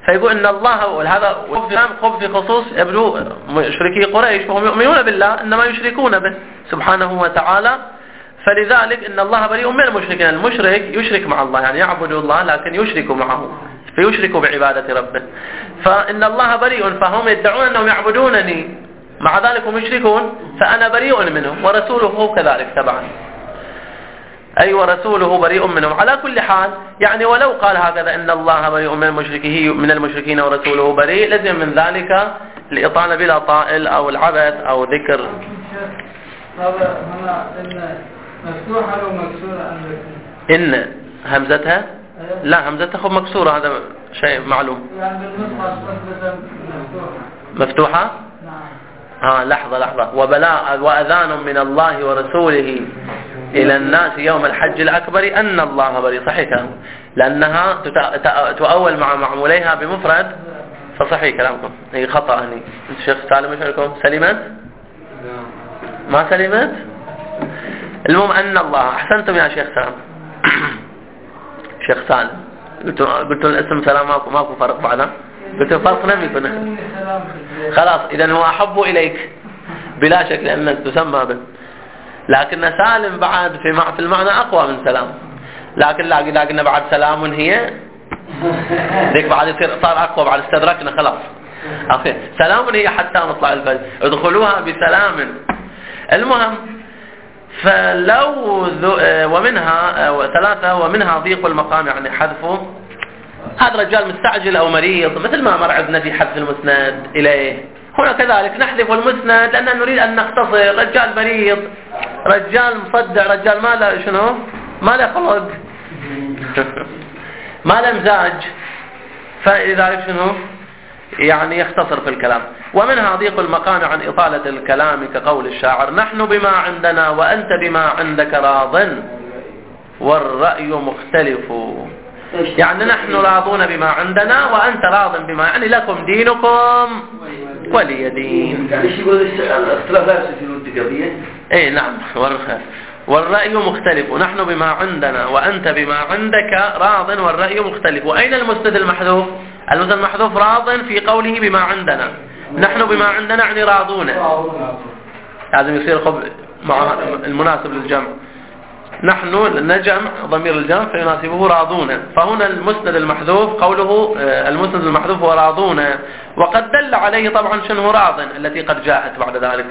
فيقول إن الله وهذا خب في خصوص يبدو مشركي قريش وهم يؤمنون بالله إنما يشركون به سبحانه وتعالى. فلذلك إن الله بريء من المشركين. المشرك يشرك مع الله يعني يعبد الله لكن يشرك معه فيشرك بعبادة ربه. فإن الله بريء فهم يدعون أنهم يعبدونني مع ذلك هم يشركون فأنا بريء منهم ورسوله كذلك تبعا أي ورسوله بريء منهم. على كل حال يعني ولو قال هكذا إن الله بريء من المشركين من المشركين ورسوله بريء لازم من ذلك الإطالة بلا طائل أو العبث أو ذكر. هذا هنا إن مفتوحة أو مكسورة إن همزتها لا همزتها خب مكسورة هذا شيء معلوم. يعني بالنسخة مفتوحة مفتوحة نعم. آه لحظة لحظة وبلاء وأذان من الله ورسوله إلى الناس يوم الحج الأكبر أن الله بريء. صحيح كلامكم لأنها تؤول مع معموليها بمفرد فصحيح كلامكم. هي خطأ هني. الشيخ سالم ايش رايكم؟ سلمت؟ ما سلمت؟ المهم أن الله. أحسنتم يا شيخ سالم. شيخ سالم قلت قلت الاسم سلام ماكو ماكو فرق بعدها. قلت فرق لم يكن. خلاص إذا هو أحب إليك بلا شك لأن تسمى به. لكن سالم بعد في في المعنى أقوى من سلام. لكن لكن بعد سلام هي ذيك بعد يصير صار أقوى بعد استدركنا خلاص. أوكي سلام هي حتى نطلع الفجر ادخلوها بسلام. المهم فلو ومنها ثلاثة ومنها ضيق المقام يعني حذفه. هذا رجال مستعجل أو مريض مثل ما مر عندنا في حذف المسند إليه. هنا كذلك نحذف المسند لأننا نريد أن نختصر. رجال مريض رجال مصدع رجال ما له شنو ما له خلق ما له مزاج فلذلك شنو يعني يختصر في الكلام. ومنها ضيق المقام عن إطالة الكلام كقول الشاعر نحن بما عندنا وأنت بما عندك راض والرأي مختلف. يعني نحن راضون بما عندنا وأنت راض بما يعني لكم دينكم ولي دين. يعني ايش يقول الاختلافات في القضية؟ اي نعم والرأي مختلف. نحن بما عندنا وأنت بما عندك راض والرأي مختلف. وأين المسند المحذوف؟ المسند المحذوف راض في قوله بما عندنا. نحن بما عندنا يعني راضون لازم يصير خب مع المناسب للجمع. نحن نجمع ضمير الجمع فيناسبه راضون. فهنا المسند المحذوف قوله المسند المحذوف هو راضون وقد دل عليه طبعا شنو راض التي قد جاءت بعد ذلك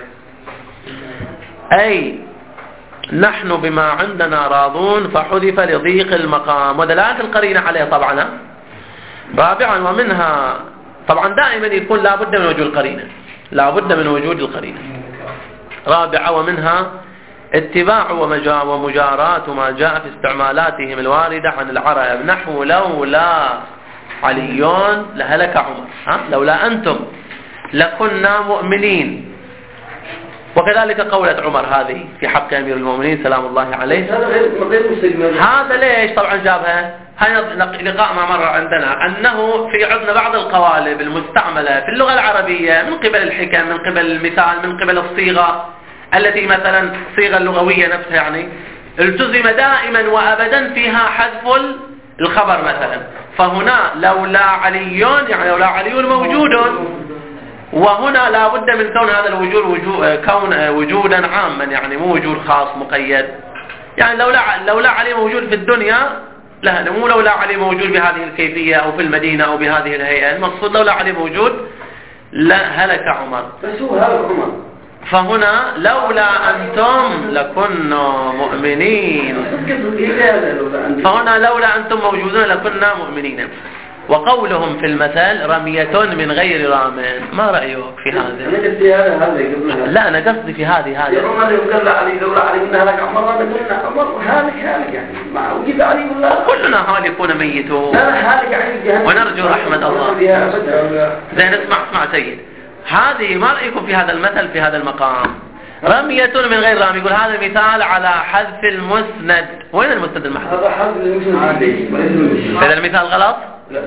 أي نحن بما عندنا راضون فحذف لضيق المقام ودلالة القرينة عليه طبعا. رابعا ومنها طبعا دائما يكون لا بد من وجود القرينة لا بد من وجود القرينة. رابعا ومنها اتباع ومجاراة ما جاء في استعمالاتهم الواردة عن العرب نحو لولا علي لهلك عمر ها؟ لولا أنتم لكنا مؤمنين. وكذلك قولة عمر هذه في حق أمير المؤمنين سلام الله عليه. هذا ليش طبعا جابها هذا لقاء ما مر عندنا أنه في عندنا بعض القوالب المستعملة في اللغة العربية من قبل الحكم من قبل المثال من قبل الصيغة التي مثلا صيغة اللغوية نفسها يعني التزم دائما وأبدا فيها حذف الخبر مثلا. فهنا لولا علي يعني لولا علي موجود وهنا لا بد من كون هذا الوجود وجود كون وجودا عاما يعني مو وجود خاص مقيد. يعني لولا لولا علي موجود في الدنيا لا مو لولا علي موجود بهذه الكيفية أو في المدينة أو بهذه الهيئة. المقصود لولا علي موجود لا هلك عمر. بس هو هلك عمر. فهنا لولا أنتم لكنا مؤمنين. فهنا لولا أنتم موجودون لكنا مؤمنين. وقولهم في المثل رمية من غير رام ما رأيك في هذا؟ أنا قصدي هذا هذا لا أنا قصدي في هذه هذه. يا عمر يقول علي لولا علي من هلك عمر هذا قلنا عمر هالك هالك يعني ما وجد علي ولا كلنا هالكون ميتون. لا هالك يعني ونرجو رحمة الله. زين اسمع اسمع سيد هذه ما رأيكم في هذا المثل في هذا المقام رمية من غير رام. يقول هذا مثال على حذف المسند. وين المسند المحذوف؟ هذا حذف المسند. هذا المثال غلط.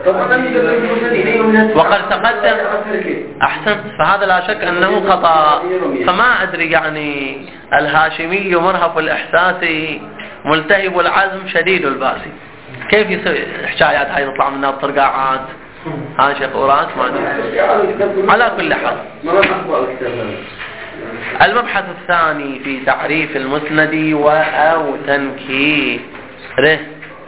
وقد تقدم أحسنت. فهذا لا شك أنه خطأ. فما أدري يعني الهاشمي مرهف الإحساس ملتهب العزم شديد الباس كيف يصير حكايات هاي تطلع منها بطرقاعات ها شيخ أوراس ما أدري. على كل حال المبحث الثاني في تعريف المسند و أو تنكيره.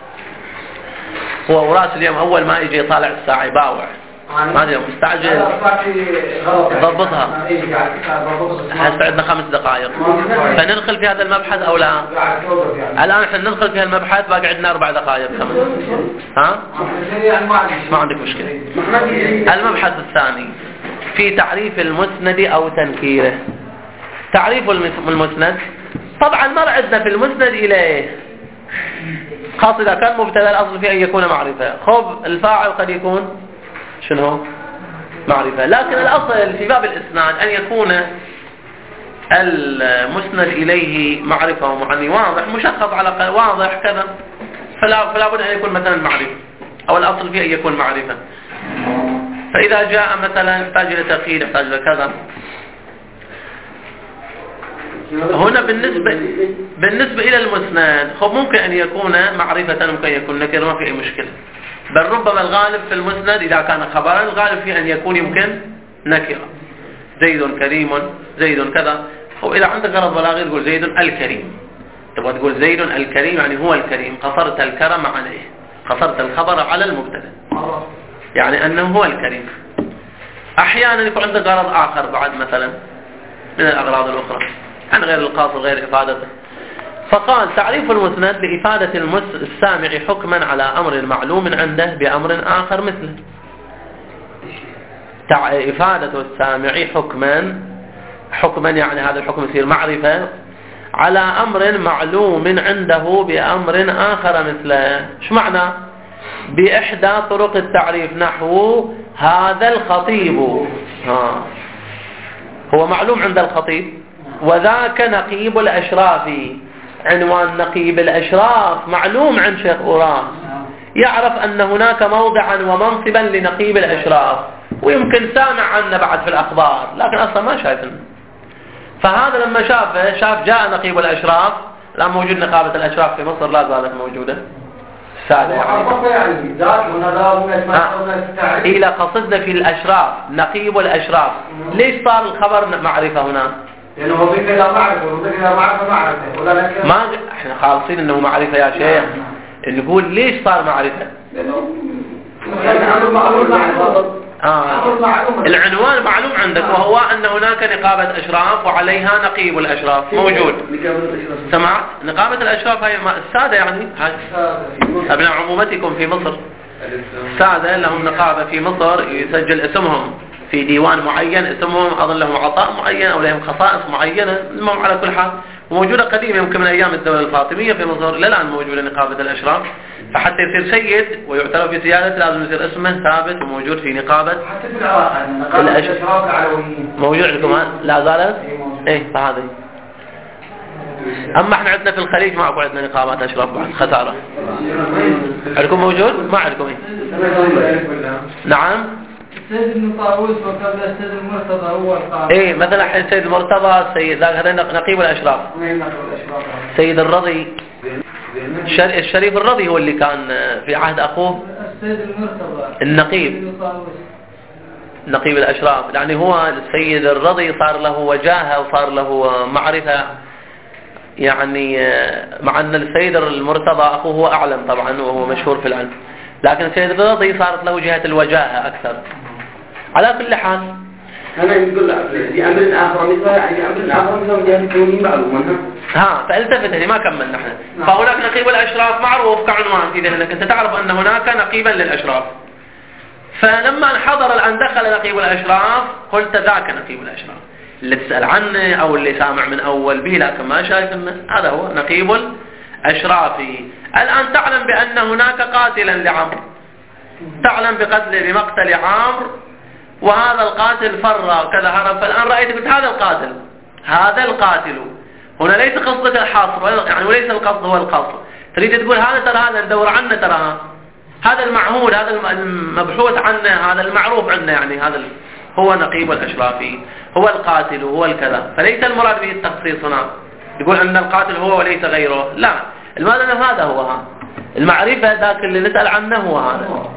هو أوراس اليوم أول ما يجي يطالع الساعة يباوع ما ادري مستعجل ضبطها. هسه عندنا خمس دقائق فندخل في هذا المبحث او لا؟ الان احنا ندخل في المبحث باقي عندنا اربع دقائق خمس. ها ما عندك مشكله. المبحث الثاني في تعريف المسند او تنكيره. تعريف المسند طبعا مر عندنا في المسند اليه خاصة اذا كان مبتدا الاصل في ان يكون معرفه. خب الفاعل قد يكون شنو معرفة، لكن الأصل في باب الإسناد أن يكون المسند إليه معرفة ومعني واضح مشخص على واضح كذا، فلا, فلا بد أن يكون مثلا معرفة أو الأصل فيه أن يكون معرفة. فإذا جاء مثلا يحتاج إلى تأخير يحتاج إلى كذا. هنا بالنسبة بالنسبة إلى المسند خب ممكن أن يكون معرفة ممكن يكون نكرة ما في أي مشكلة، بل ربما الغالب في المسند إذا كان خبرا الغالب فيه أن يكون يمكن نكرة. زيد كريم زيد كذا، أو إذا عندك غرض بلاغي تقول زيد الكريم، تبغى تقول زيد الكريم يعني هو الكريم، قصرت الكرم عليه، قصرت الخبر على المبتدا يعني أنه هو الكريم. أحيانا يكون عندك غرض آخر بعد مثلا من الأغراض الأخرى عن غير القاصر غير إفادته. فقال تعريف المسند لإفادة المس السامع حكما على أمر معلوم عنده بأمر آخر مثله. إفادة السامع حكما حكما يعني هذا الحكم يصير معرفة على أمر معلوم عنده بأمر آخر مثله. شو معنى؟ بإحدى طرق التعريف نحو هذا الخطيب، ها هو معلوم عند الخطيب، وذاك نقيب الأشراف. عنوان نقيب الأشراف معلوم عن شيخ أوراس، يعرف أن هناك موضعا ومنصبا لنقيب الأشراف، ويمكن سامع عنه بعد في الأخبار لكن أصلا ما شايفه. فهذا لما شافه شاف جاء نقيب الأشراف. الآن موجود نقابة الأشراف في مصر لا زالت موجودة سادة يعني آه. إلى قصدنا في الأشراف نقيب الأشراف. ليش صار الخبر معرفة هنا؟ لأنه هو ذكر لا معرفة وذكر لا معرفة معرفة ولا نكرة. ما احنا خالصين انه معرفة يا شيخ. نقول ليش صار معرفة؟ لأنه العنوان معلوم آه. العنوان معلوم عندك وهو أن هناك نقابة أشراف وعليها نقيب الأشراف موجود. سمعت؟ نقابة الأشراف هاي السادة يعني أبناء عمومتكم في مصر السادة لهم نقابة في مصر يسجل اسمهم في ديوان معين، اسمهم أظن لهم عطاء معين أو لهم خصائص معينة. المهم على كل حال موجودة قديمة يمكن من أيام الدولة الفاطمية في مصر للآن موجودة نقابة الأشراف. فحتى يصير سيد ويعترف في سيادته لازم يصير اسمه ثابت وموجود في نقابة حتى في العراق نقابة الأشراف العلويين موجود عندكم لا زالت؟ إيه فهذه. أما احنا عندنا في الخليج ما أكو عندنا نقابات أشراف بعد خسارة. عندكم موجود؟ ما عندكم إيه؟ نعم السيد ابن طاووس وقبل السيد المرتضى هو القاضي. ايه مثلا الحين السيد المرتضى السيد هذا نقيب الاشراف. سيد الرضي الشريف الرضي هو اللي كان في عهد اخوه السيد المرتضى النقيب نقيب الاشراف. يعني هو السيد الرضي صار له وجاهه وصار له معرفه يعني، مع ان السيد المرتضى اخوه هو اعلم طبعا وهو مشهور في العلم، لكن السيد الرضي صارت له جهه الوجاهه اكثر. على كل حال أنا يقول لأمر آخر مثل يعني أمر آخر مثل جهة كوني معلومة. ها فالتفت هذه ما كملنا احنا. فهناك نقيب الأشراف معروف كعنوان في ذهنك، أنت تعرف أن هناك نقيبا للأشراف. فلما حضر الآن دخل نقيب الأشراف قلت ذاك نقيب الأشراف اللي تسأل عنه أو اللي سامع من أول به لكن ما شايف إنه هذا هو نقيب الأشراف. الآن تعلم بأن هناك قاتلا لعمرو، تعلم بقتل بمقتل عمرو وهذا القاتل فر وكذا هرب. فالآن رأيت قلت هذا القاتل هذا القاتل هنا ليس قصدك الحصر يعني وليس القصد هو القصر. تريد تقول هذا ترى هذا ندور عنه ترى هذا المعهود هذا المبحوث عنه هذا المعروف عنه يعني هذا هو نقيب الأشرافي هو القاتل هو الكذا. فليس المراد به التخصيص هنا يقول أن القاتل هو وليس غيره، لا المعنى هذا هو ها. المعرفة ذاك اللي نسأل عنه هو هذا.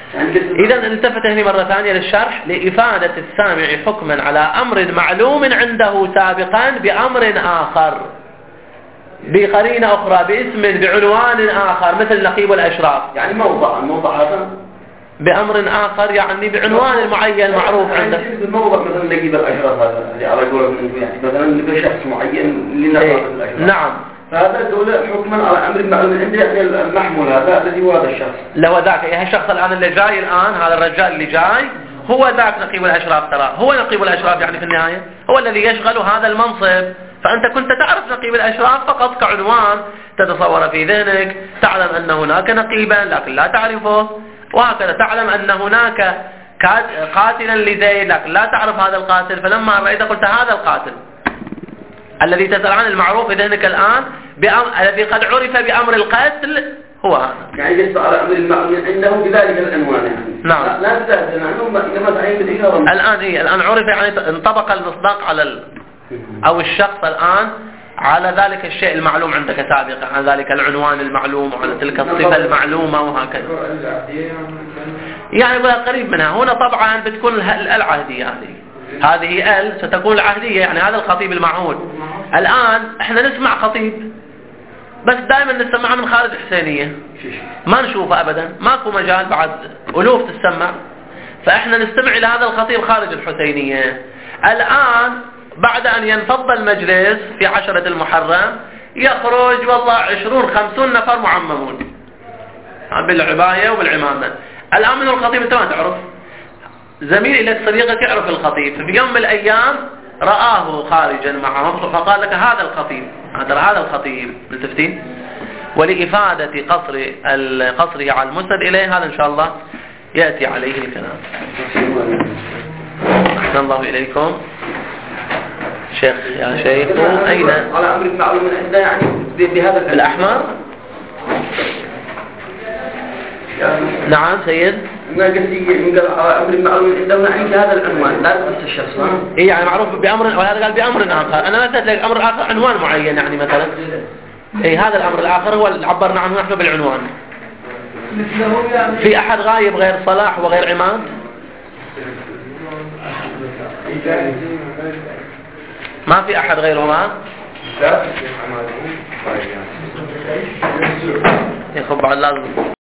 إذا التفت هنا مرة ثانية للشرح لإفادة السامع حكما على أمر معلوم عنده سابقا بأمر آخر بقرينة أخرى باسم بعنوان آخر مثل نقيب الأشراف، يعني موضع الموضع هذا بأمر آخر يعني بعنوان معين معروف عنده. يعني بالموضع مثلا نقيب الأشراف هذا على قولكم يعني مثلا نبي شخص معين لنقيب الأشراف. نعم. فهذا دولة حكما على أمر معلوم عنده يعني المحمول هذا الذي هو هذا الشخص. لو ذاك إيه الشخص الآن اللي جاي الآن هذا الرجال اللي جاي هو ذاك نقيب الأشراف، ترى هو نقيب الأشراف يعني في النهاية هو الذي يشغل هذا المنصب. فأنت كنت تعرف نقيب الأشراف فقط كعنوان تتصور في ذهنك، تعلم أن هناك نقيبا لكن لا تعرفه، وهكذا تعلم أن هناك قاتلا لزيد لكن لا تعرف هذا القاتل، فلما رأيت قلت هذا القاتل الذي تسأل عن المعروف في ذهنك الآن الذي قد عرف بأمر القتل هو هذا. يعني يسأل على أمر المعلوم عنده بذلك العنوان يعني. نعم. لا تستهزئ عنه إنما تعين بالإشارة. الآن إيه الآن عرف يعني انطبق المصداق على ال... أو الشخص الآن على ذلك الشيء المعلوم عندك سابقا، على ذلك العنوان المعلوم وعلى تلك الصفة المعلومة وهكذا. يعني قريب منها. هنا طبعا بتكون العهدية هذه هذه ال ستكون العهدية، يعني هذا الخطيب المعهود. الآن احنا نسمع خطيب بس دائما نسمعه من خارج حسينية ما نشوفه أبدا، ماكو مجال بعد ألوف تسمع، فإحنا نستمع إلى هذا الخطيب خارج الحسينية. الآن بعد أن ينفض المجلس في عشرة المحرم يخرج والله عشرون خمسون نفر معممون بالعباية وبالعمامة. الآن من الخطيب أنت ما تعرف، زميل لك صديقك يعرف الخطيب، في يوم من الأيام رآه خارجا معه فقال لك هذا الخطيب، هذا هذا الخطيب. ملتفتين؟ ولإفادة قصر قصره على المسند إليه هذا إن شاء الله يأتي عليه الكلام. أحسن الله إليكم. شيخ يا شيخ أين؟ على أمر المعلوم عندنا يعني بهذا الأحمر؟ نعم سيد. ما قصدي يقول على أمر المعلوم عندنا يعني هذا العنوان لا بس الشخص. إيه يعني معروف بأمر، وهذا قال بأمر آخر. أنا مثلت لك أمر آخر عنوان معين يعني مثلا. إيه هذا الأمر الآخر هو اللي عبرنا عنه نحن بالعنوان. في أحد غايب غير صلاح وغير عماد؟ ما في أحد غيرهما؟ يخب على اللازم.